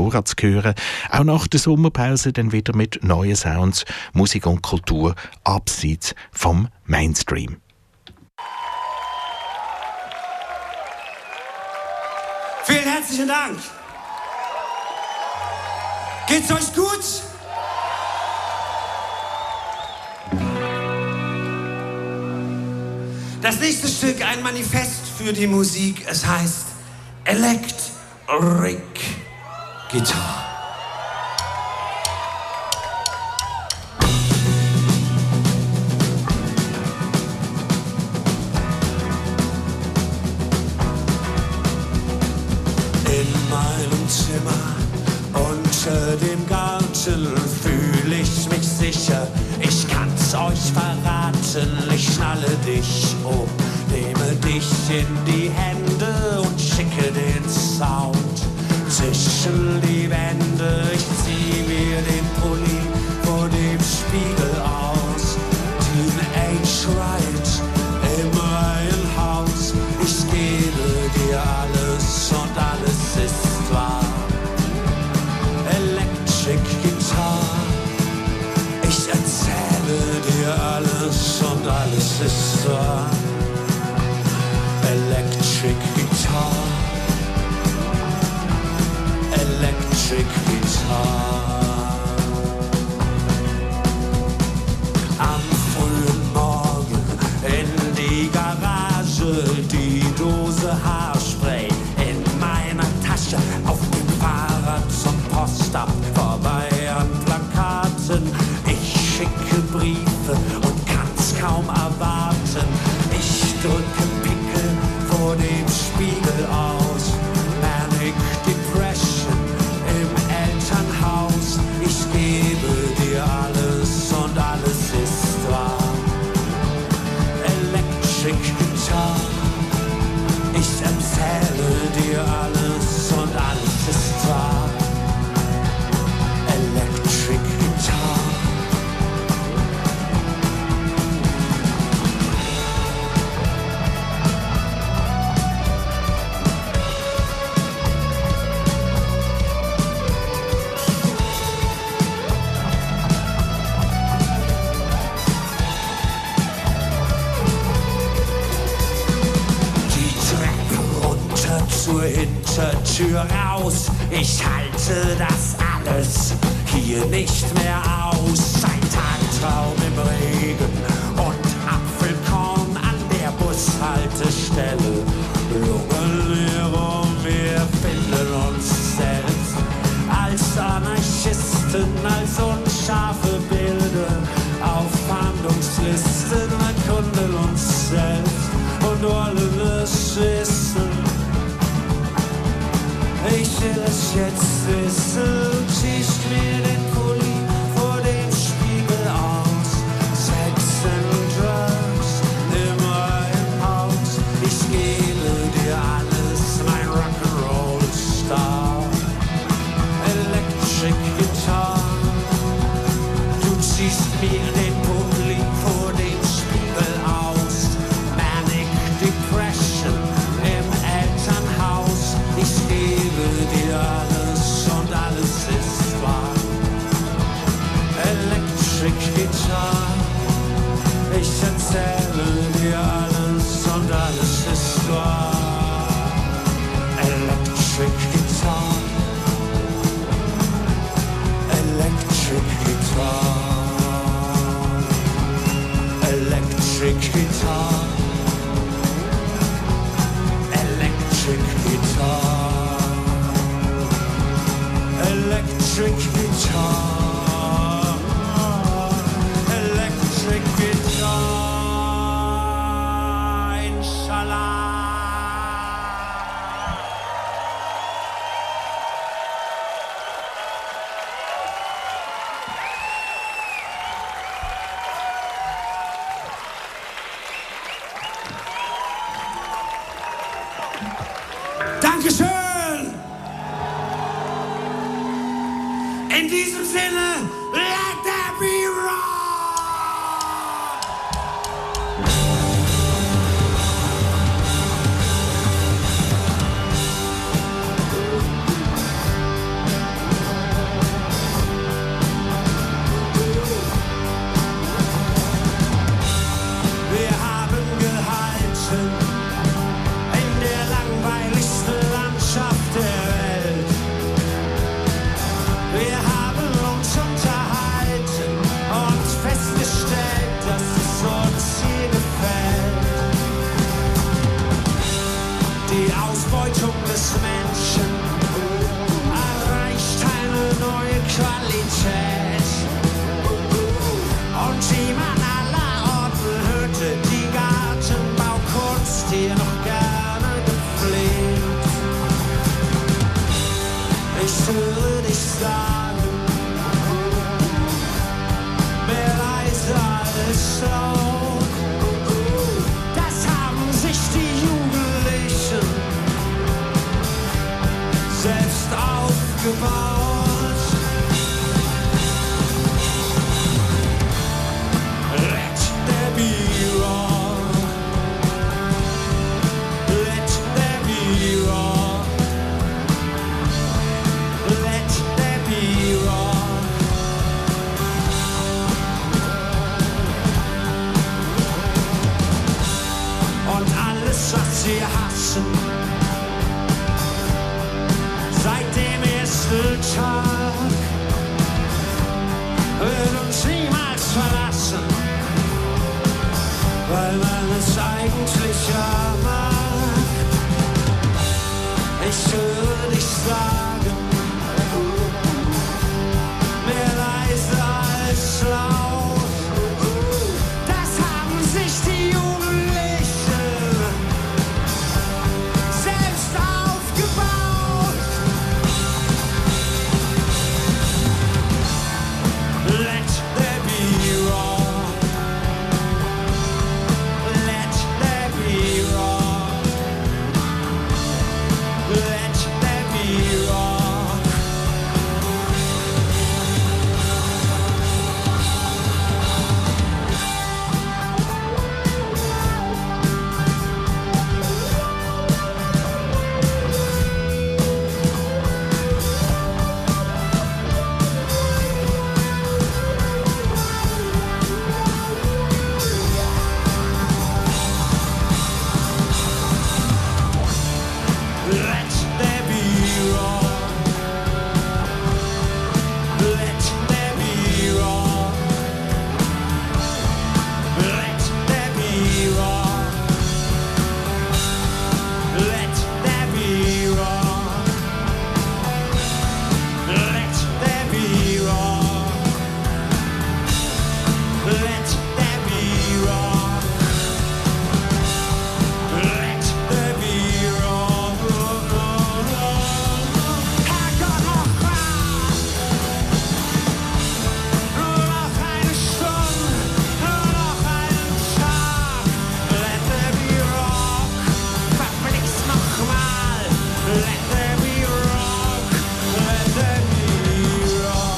Dora zu hören. Auch nach der Sommerpause dann wieder mit neuen Sounds, Musik und Kultur abseits vom Mainstream. Vielen herzlichen Dank. Geht's euch gut? Das nächste Stück, ein Manifest für die Musik. Es heißt Electric Guitar. Unter dem Garten fühle ich mich sicher, ich kann's euch verraten, ich schnalle dich um, nehme dich in die Hände und schicke den Sound zwischen die Wände, ich zieh mir den Pulli vor dem Spiegel aus, Teenage Ride im Reihenhaus, ich gebe dir alles und alles ist wahr. Electric Guitar, ich erzähle dir alles und alles ist wahr. Electric Guitar, Electric Guitar. Am frühen Morgen in die Garage, die Dose Haarspray in meiner Tasche, auf dem Fahrrad zum Postamt, vorbei an Plakaten. Ich schicke Briefe und kann's kaum erwarten. Ich drücke Pickel vor dem Spiegel aus. Manic Depression im Elternhaus. Ich gebe dir alles und alles ist wahr. Electric Guitar, ich erzähle dir alles und alles ist wahr. Electric Guitar. Die Treppe runter zur Hintertür raus. Ich halte das alles hier nicht mehr aus. Ein Tagtraum im Regen und Apfelkorn an der Bushaltestelle. Lungen wir rum, wir finden uns selbst als Anarchisten, als unscharfe Bilder auf Fahndungslisten. Erkunden uns selbst und wollen es wissen. Ich will es jetzt wissen, ziehst mir den Pulli vor dem Spiegel aus. Sex and Drugs im Reihenhaus. Ich gebe dir alles, mein Rock'n'Roll-Star. Electric Guitar, du ziehst mir den Pulli vor dem Spiegel aus. Manic Depression im Elternhaus. Ich gebe dir alles und alles ist wahr. Electric Guitar, ich erzähle dir alles und alles ist wahr. Electric Guitar, Electric Guitar, Electric Guitar, Electric Guitar, Electric Guitar, Electric Guitar, Inshallah. Dankeschön! In diesem Sinne, let there be rock! Qualität. Und wie man aller Orten hörte, die Gartenbaukunst hier noch gerne gepflegt. Ich höre dich sagen, mehr leise als laut. Das haben sich die Jugendlichen selbst aufgebaut. Let there be rock. Let there be rock. Let there be rock. Und alles, was wir hassen, seit dem ersten Tag, wird uns niemals verlassen, weil man es eigentlich ja mag. Ich höre dich sagen, mehr leise als laut. Das haben sich die Jugendlichen selbst aufgebaut. Let there be rock. Let there be rock. Let there be rock. Let there be rock. Let there be rock. Let there be rock. Let there be rock. Let there be rock. Let there be rock. Let there be rock. Herrgott, noch mal! Nur noch eine Stunde, nur noch einen Tag. Let there be rock. Verflixt noch mal. Let there be rock. Let there be rock.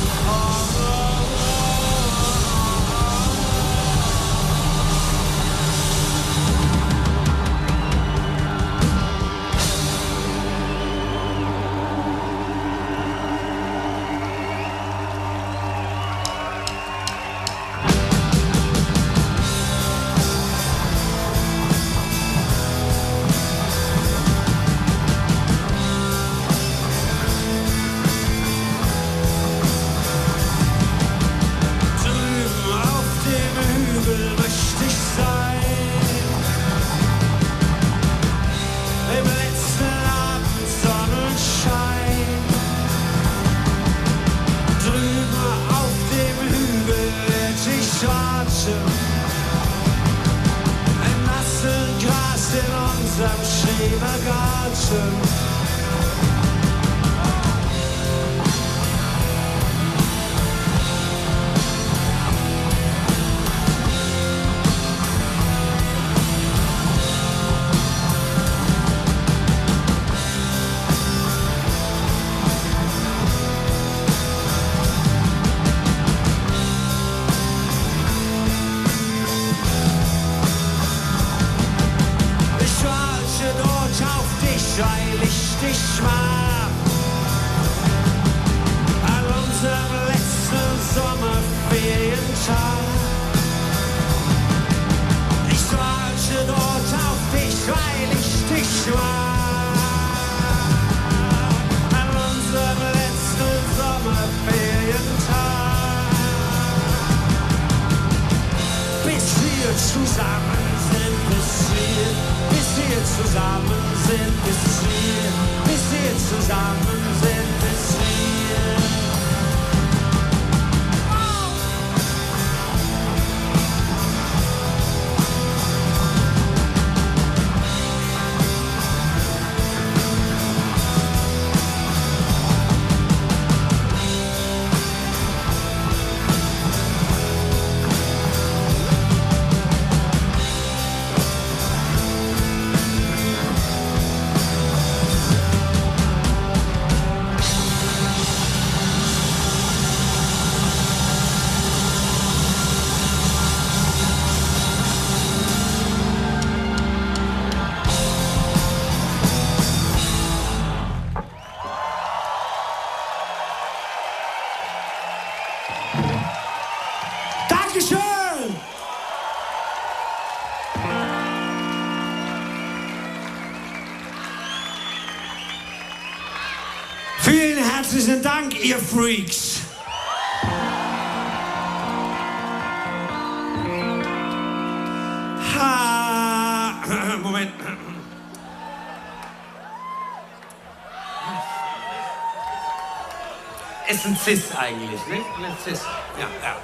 Drüben auf dem Hügel möchte ich sein. Im letzten Abend Sonnenschein. Drüben auf dem Hügel werd ich warten. Im nassen Gras in unserem Schrebergarten. Ich warte dort auf dich, weil Herzlichen Dank, ihr Freaks. Moment. Ist ein Cis eigentlich, ne? Ein Cis. Ja, ja.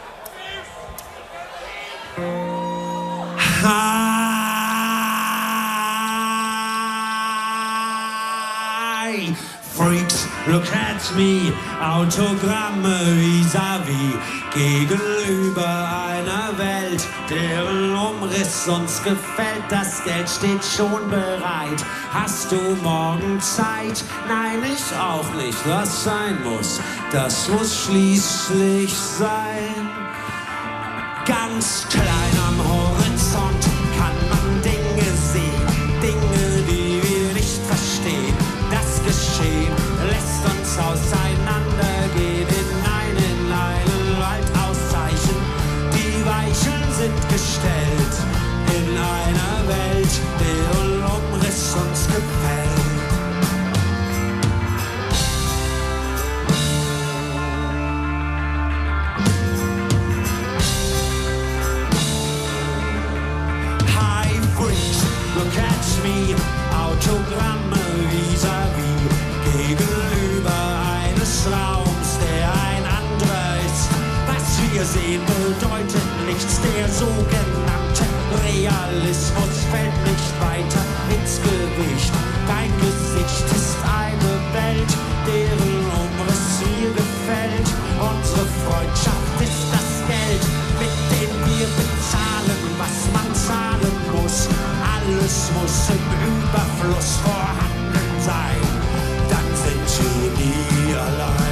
Hi, Freaks, look at me. Autogramme vis-à-vis. Gegenüber einer Welt, deren Umriss uns gefällt. Das Geld steht schon bereit. Hast du morgen Zeit? Nein, ich auch nicht. Was sein muss, das muss schließlich sein. Ganz klein am Horizont kann man Dinge sehen, Dinge, die wir nicht verstehen. Das Geschehen lässt uns auseinandergehen in einen Wald aus Zeichen. Die Weichen sind gestellt in einer Welt, deren Umriss uns gefällt. Look at me, Autogramme vis-à-vis, gegenüber eines Raums, der ein anderer ist. Was wir sehen, bedeutet nichts, der sogenannte Realismus fällt nicht weiter ins Gewicht. Dein Gesicht ist eine Welt, deren Umriss mir gefällt. Unsere Freundschaft ist das Geld, mit dem wir bezahlen, was man zahlen muss. Alles muss im Überfluss vorhanden sein, dann sind wir nie allein.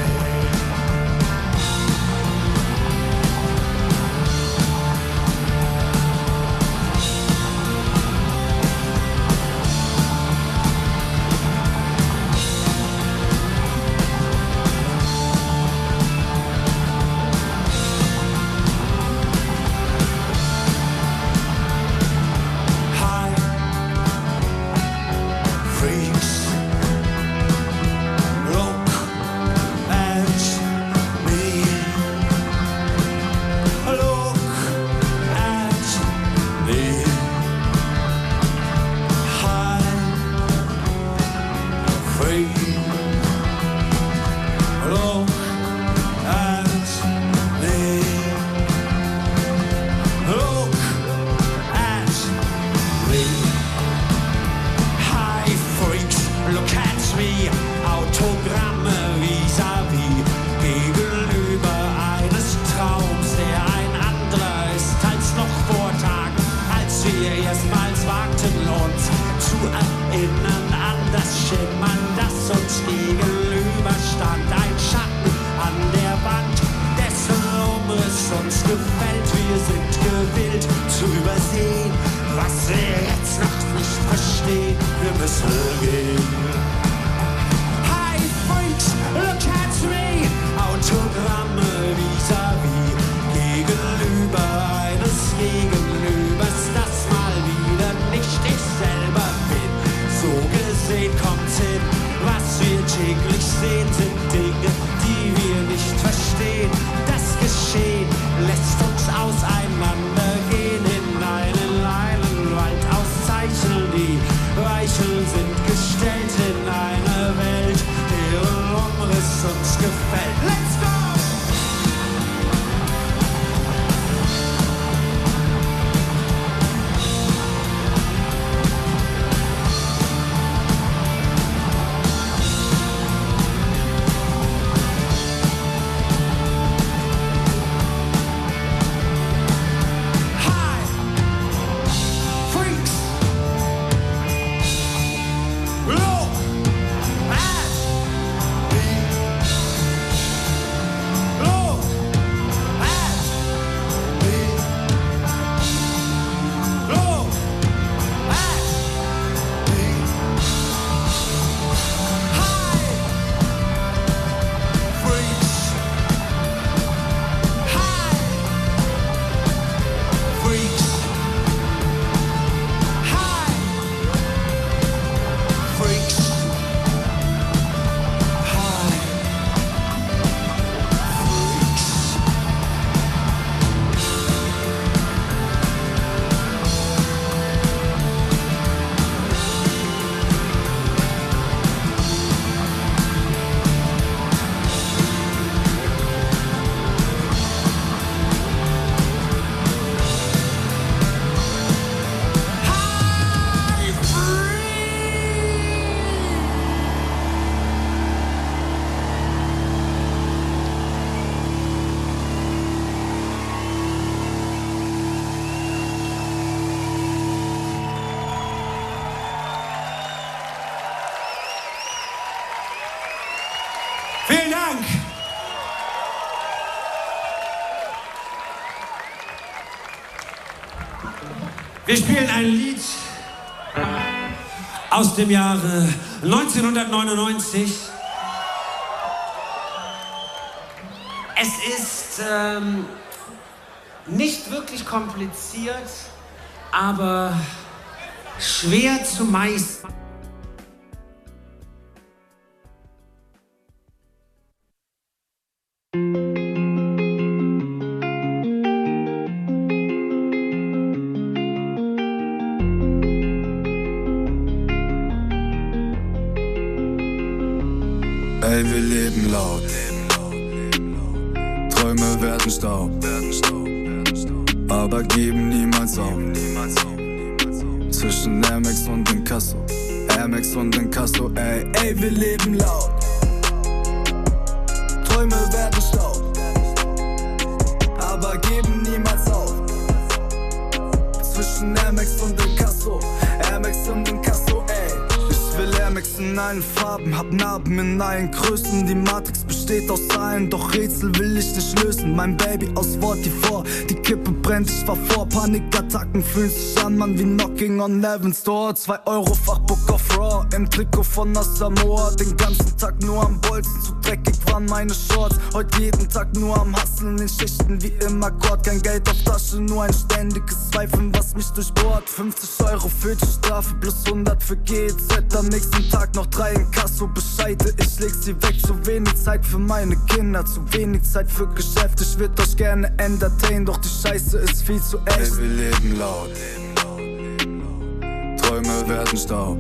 Vielen Dank. Wir spielen ein Lied aus dem Jahre 1999. Es ist nicht wirklich kompliziert, aber schwer zu meistern. Ey, wir leben laut. Träume werden Staub, aber geben niemals auf. Zwischen Air Max und Inkasso, Air Max und Inkasso, ey, wir leben laut. Träume werden Staub, aber geben niemals auf. Zwischen Air Max und Inkasso, Air Max und Inkasso, ey. Ich will Air Max in allen Farben, hab Narben in allen Größen. Die Matrix besteht aus Zahlen, doch Rätsel will ich nicht lösen. Mein Baby aus 44, die Kippe brennt, ich fahr vor. Panikattacken fühlen sich an, Mann, wie Knocking on Heaven's Door. 2 Euro Fachbook auf Raw, im Trikot von Samoa. Den ganzen Tag nur am Bolzen, zu dreckig waren meine Shorts. Heute jeden Tag nur am Hustlen, in Schichten wie im Akkord. Kein Geld auf Tasche, nur ein ständiges Zweifeln, was mich durchbohrt. 50 Euro für die Strafe, plus 100 für GEZ. Am nächsten Tag noch 3 in Kasso, Bescheide, ich leg sie weg. Zu wenig Zeit für meine Kinder, zu wenig Zeit für Geschäft. Ich würd euch gerne entertain, doch die Scheiße ist viel zu echt. Ey, wir leben laut. Träume werden Staub,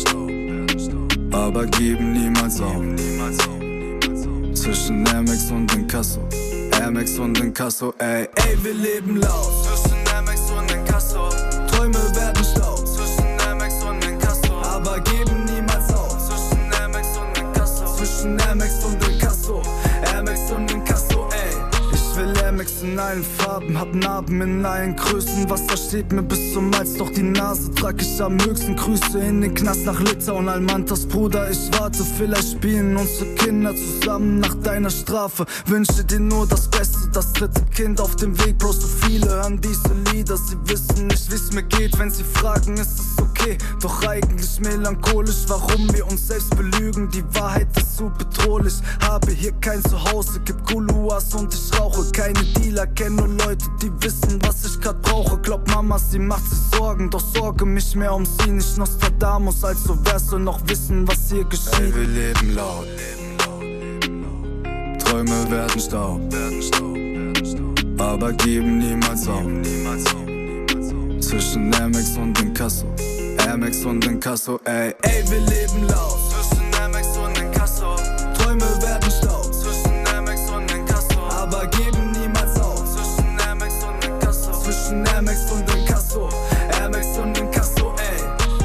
aber geben niemals auf. Zwischen Air Max und Inkasso, Air Max und Inkasso, ey, wir leben laut. Zwischen Air Max und Inkasso, Träume werden Staub. Zwischen Air Max und Inkasso, aber geben niemals auf. Zwischen Air Max und Inkasso, zwischen Air Max und Inkasso, Air Max und Inkasso, ey. Ich will Air Max in allen Farben, hab Narben in allen Größen. Wasser steht mir bis zum Hals, doch die Nase trag ich am höchsten. Grüße in den Knast nach Litauen, Almantas Bruder, ich warte. Vielleicht spielen unsere Kinder zusammen nach deiner Strafe. Wünsche dir nur das Beste, das 3. Kind auf dem Weg. Bro, so viele hören diese Lieder, sie wissen nicht, wie's mir geht. Wenn sie fragen, ist es okay, doch eigentlich melancholisch. Warum wir uns selbst belügen, die Wahrheit ist zu bedrohlich. Habe hier kein Zuhause, gib Kuluas und ich rauche. Keine Dealer, kenn nur Leute, die wissen, was ich grad brauche. Glaub Mama, sie macht sich Sorgen, doch sorge mich mehr um sie. Nicht Nostradamus, also wärst du noch wissen, was hier geschieht. Ey, wir leben laut. Träume werden Staub, aber geben niemals auf. Zwischen Air Max und Inkasso, Air Max und Inkasso, ey, wir leben laut. Zwischen Air Max und Inkasso, Träume werden Staub. Zwischen Air Max und Inkasso, aber geben niemals auf. Zwischen Air Max und Inkasso, zwischen Air Max und Inkasso, Air Max und Inkasso, ey.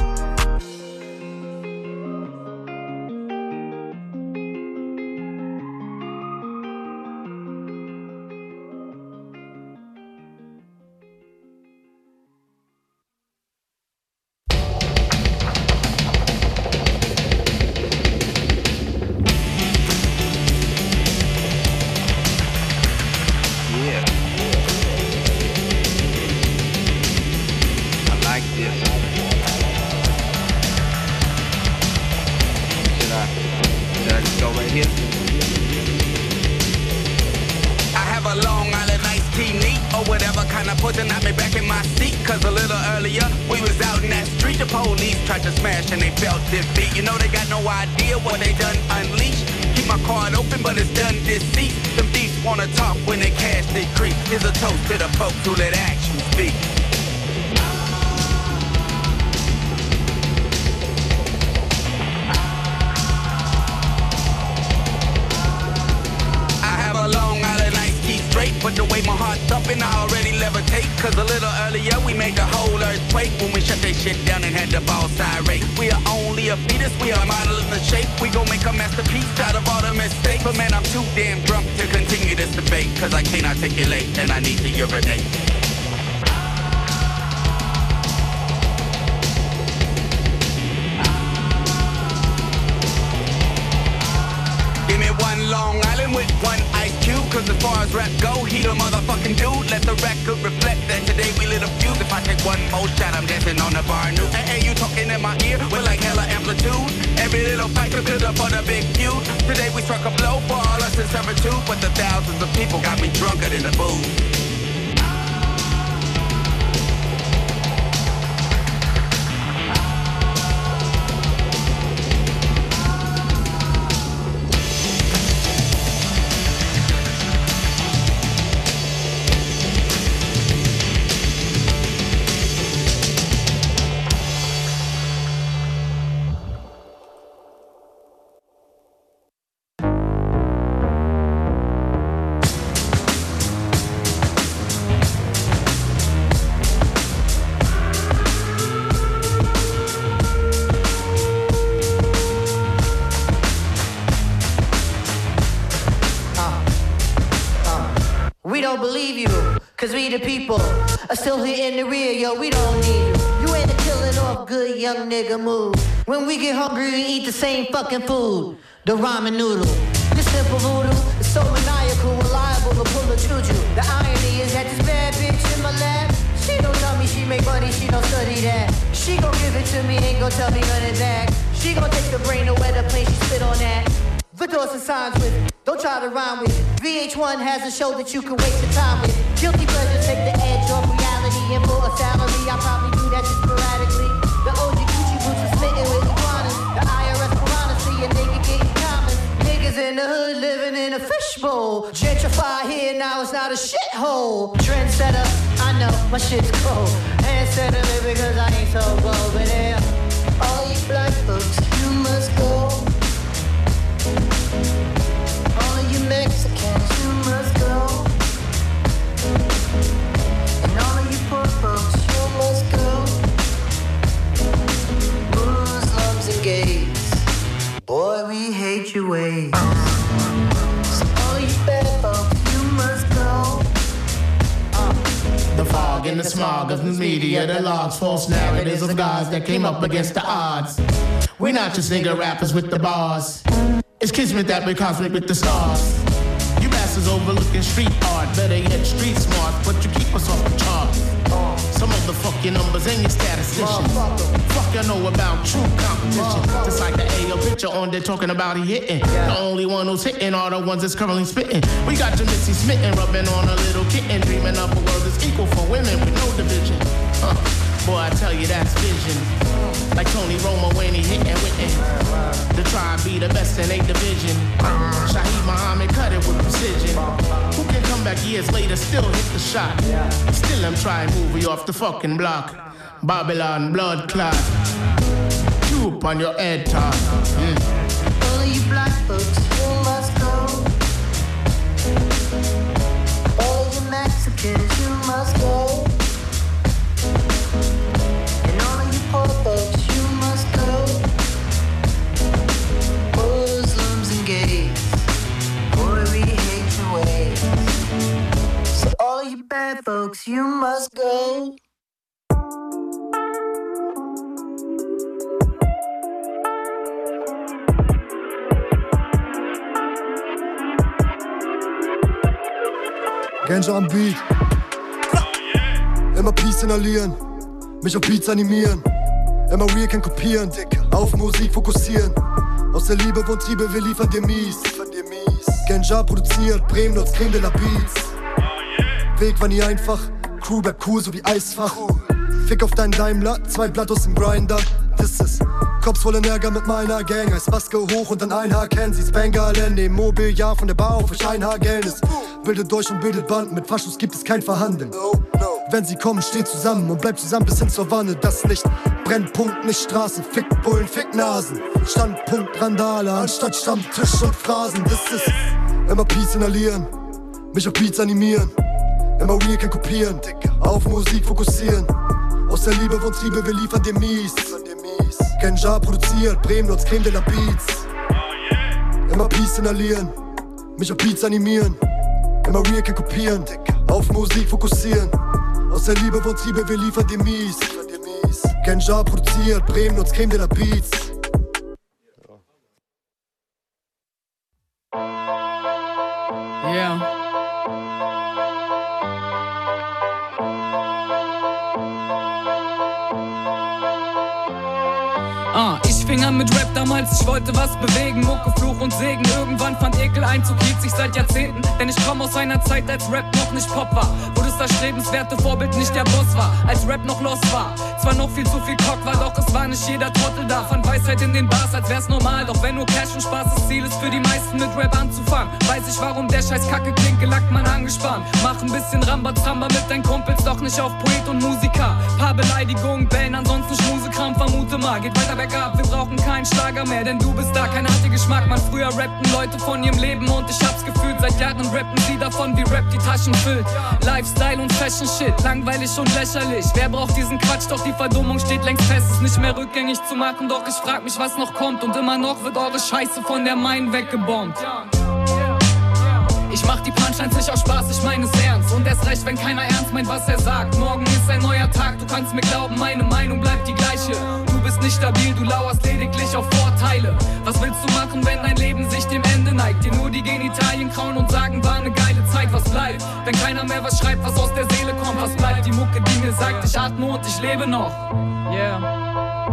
But the way my heart's thumping, I already levitate. Cause a little earlier we made the whole earthquake when we shut that shit down and had the ball irate. We are only a fetus, we are modeling the shape. We gon' make a masterpiece out of all the mistakes. But man, I'm too damn drunk to continue this debate. Cause I can't articulate and I need to urinate. Give me one Long Island with one Ice Cube, cause as far as rap go, he the motherfucking dude. Let the record reflect that today we lit a fuse. If I take one more shot, I'm dancing on the bar new. Hey, you talking in my ear with like hella amplitude. Every little fight could build up on a big feud. Today we struck a blow for all us in servitude, but the thousands of people got me drunker than the booze. Cause we the people are still here in the rear, yo, we don't need you. You ain't a killing off good young nigga move. When we get hungry, we eat the same fucking food. The ramen noodle. This simple voodoo is so maniacal, reliable to pull a juju. The irony is that this bad bitch in my lap, she don't tell me she make money, she don't study that. She gon' give it to me, ain't gon' tell me nothing back. She gon' take the brain to where the plane she spit on that. Victor's and signs with it, don't try to rhyme with it. VH1 has a show that you can waste your time with. Guilty pleasures take the edge off reality. And for a salary, I probably do that just sporadically. The OG Gucci boots are smitten with iguanas. The IRS piranha see a nigga getting common. Niggas in the hood living in a fishbowl. Gentrify here, now it's not a shithole. Trendsetter, I know, my shit's cold. Handsetter, because I ain't so bold. But yeah, all you black folks, you must go. All of you Mexicans, you must go. And all of you poor folks, you must go. Muslims and gays, boy, we hate your ways. So all of you bad folks, you must go. The fog and the smog of the media, the logs, false narratives of gods that came up against the odds. We're not just nigga rappers with the bars. It's kismet that we're cosmic with the stars. You bastards overlooking street art, better yet street smart, but you keep us off the charts. Some of the fuck your numbers and your statisticians. Fuck you know about true competition. Just like the AO picture on there talking about he hitting. The only one who's hitting are the ones that's currently spitting. We got your Missy smitten, rubbing on a little kitten, dreaming up a world that's equal for women with no division. Boy, I tell you that's vision. Like Tony Romo when he hitting wittin'. The tribe be the best in 8 division. Shaheed Muhammad cut it with precision. Who can come back years later, still hit the shot? Still I'm trying to move you off the fucking block. Babylon blood clot. Tube on your head top. All of you black folks, you must go. All of you Mexicans, you must go. And all of you poor folks, you must go. Muslims and gays, boy, we hate your ways. So all of you bad folks, you must go. Ganja am Beat. Immer Peace inhalieren, mich auf Beats animieren. Immer real, kein kopieren, auf Musik fokussieren. Aus der Liebe von Triebe, wir liefern dir mies. Ganja produziert, Bremen, Nord, Creme de la Beats. Weg war nie einfach, Crew bleibt cool, so wie Eisfach. Fick auf deinen Daimler, 2 Blatt aus dem Grinder. Das ist Cops vollen Ärger mit meiner Gang. Als Maske hoch und dann ein Haar kennen sie's Bengalen. Nehmen Mobiliar von der Bar auf, euch ein Haar Geldes. Bildet durch und bildet Banden, mit Faschos gibt es kein Verhandeln. Wenn sie kommen, steht zusammen und bleibt zusammen bis hin zur Wanne. Das Licht brennt, Punkt, nicht Straße. Fick Bullen, fick Nasen. Standpunkt, Randale, anstatt Stammtisch und Phrasen. Das ist immer Peace inhalieren, mich auf Beats animieren. Immer real, kein kopieren, auf Musik fokussieren. Aus der Liebe von Triebe, wir liefern dir mies. Ganja produziert, Bremen, Nord, Creme de la Beats. Immer Peace inhalieren, mich auf Beats animieren. Immer real, kein kopieren, auf Musik fokussieren. Aus der Liebe von Triebe, wir liefern dir mies. Ganja produziert, Bremen, Nord, Creme de la Beats. Yeah. Ich fing an mit Rap damals, ich wollte was bewegen. Mucke, Fluch und Segen, irgendwann fand Ekel Einzug, hielt sich seit Jahrzehnten. Denn ich komm aus einer Zeit, als Rap noch nicht Pop war, wo das erstrebenswerte Vorbild nicht der Boss war, als Rap noch lost war. Zwar noch viel zu viel Cock war, doch es war nicht jeder Trottel da. Fand Weisheit in den Bars, als wär's normal. Doch wenn nur Cash und Spaß das Ziel ist, für die meisten mit Rap anzufangen, weiß ich, warum der Scheiß Kacke klingt, gelackt, man angespannt. Mach ein bisschen Rambazamba mit deinen Kumpels, doch nicht auf Poet und Musiker. Paar Beleidigungen, Bällen, ansonsten Schmusekram, vermute mal. Geht weiter bergab, wir brauchen keinen Schlager mehr, denn du bist da, kein harter Geschmack. Man, früher rappten Leute von ihrem Leben und ich hab's gefühlt. Seit Jahren rappen sie davon, wie Rap die Taschen füllt. Lifestyle und Fashion Shit, langweilig und lächerlich. Wer braucht diesen Quatsch, doch die Verdummung steht längst fest. Ist nicht mehr rückgängig zu machen, doch ich frag mich, was noch kommt. Und immer noch wird eure Scheiße von der Main weggebombt. Ich mach die Punchlines nicht aus Spaß, ich meine es ernst. Und erst recht, wenn keiner ernst meint, was er sagt. Morgen ist ein neuer Tag, du kannst mir glauben, meine Meinung bleibt die gleiche. Du bist nicht stabil, du lauerst lediglich auf Vorteile. Was willst du machen, wenn dein Leben sich dem Ende neigt? Dir nur die Genitalien krauen und sagen, war eine geile Zeit, was bleibt? Wenn keiner mehr was schreibt, was aus der Seele kommt, was bleibt? Die Mucke, die mir sagt, ich atme und ich lebe noch. Yeah.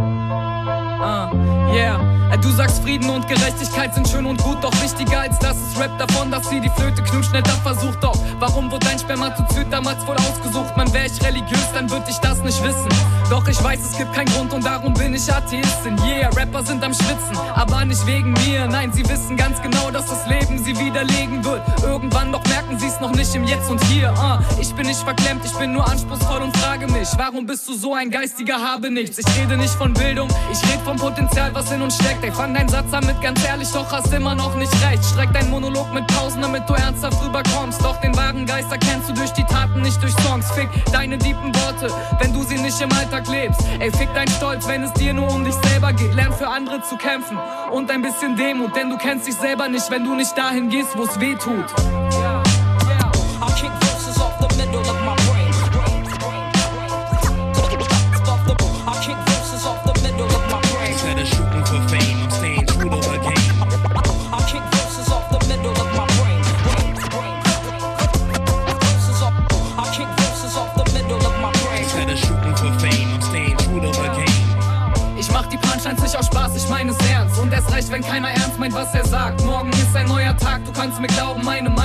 Yeah. Du sagst, Frieden und Gerechtigkeit sind schön und gut, doch wichtiger als das ist Rap davon, dass sie die Flöte knutscht, netter versucht. Doch warum wurde dein Spermatozoid damals voll ausgesucht? Man, wär ich religiös, dann würd ich das nicht wissen. Doch ich weiß, es gibt keinen Grund und darum bin ich Atheistin. Yeah, Rapper sind am Schwitzen, aber nicht wegen mir. Nein, sie wissen ganz genau, dass das Leben sie widerlegen wird. Irgendwann, doch merken sie es noch nicht im Jetzt und Hier. Ich bin nicht verklemmt, ich bin nur anspruchsvoll und frage mich, warum bist du so ein geistiger Habenichts? Ich rede nicht von Bildung, ich rede vom Potenzial, was in uns steckt. Ey, fang deinen Satz an mit ganz ehrlich, doch hast immer noch nicht recht. Streck deinen Monolog mit Pausen, damit du ernsthaft rüberkommst. Doch den wahren Geist erkennst du durch die Taten, nicht durch Songs. Fick deine tiefen Worte, wenn du sie nicht im Alltag lebst. Ey, fick deinen Stolz, wenn es dir nur um dich selber geht. Lern für andere zu kämpfen und ein bisschen Demut, denn du kennst dich selber nicht, wenn du nicht dahin gehst, wo es weh tut. I'll kick verses off the middle of my brain. I'll kick verses off the middle of my brain. Instead of shooting for fame, I'm staying true to the game. I'll kick verses off the middle of my brain. I'll kick verses off the middle of my brain. Instead of shooting for fame, I'm staying true to the game. Ich mach die Punchlines nicht aus Spaß, ich meine es ernst. Und erst recht, wenn keiner ernst meint, was er sagt. Morgen ist ein neuer Tag, du kannst mir glauben, meine Meinung